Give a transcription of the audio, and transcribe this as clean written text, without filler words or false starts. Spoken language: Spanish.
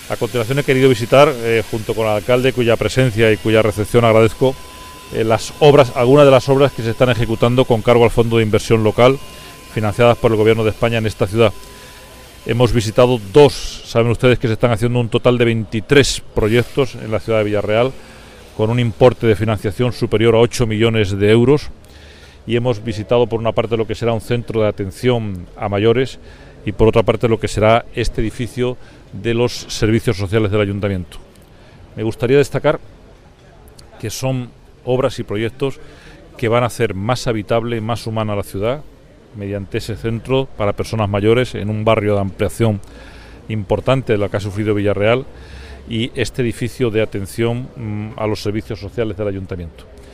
A continuación he querido visitar, junto con el alcalde, cuya presencia y cuya recepción agradezco, algunas de las obras que se están ejecutando con cargo al Fondo de Inversión Local, financiadas por el Gobierno de España en esta ciudad. Hemos visitado saben ustedes que se están haciendo un total de 23 proyectos en la ciudad de Villarreal, con un importe de financiación superior a 8 millones de euros, y hemos visitado por una parte lo que será un centro de atención a mayores y por otra parte lo que será este edificio de los servicios sociales del Ayuntamiento. Me gustaría destacar que son obras y proyectos que van a hacer más habitable y más humana la ciudad mediante ese centro para personas mayores en un barrio de ampliación importante de la que ha sufrido Villarreal, y este edificio de atención a los servicios sociales del Ayuntamiento.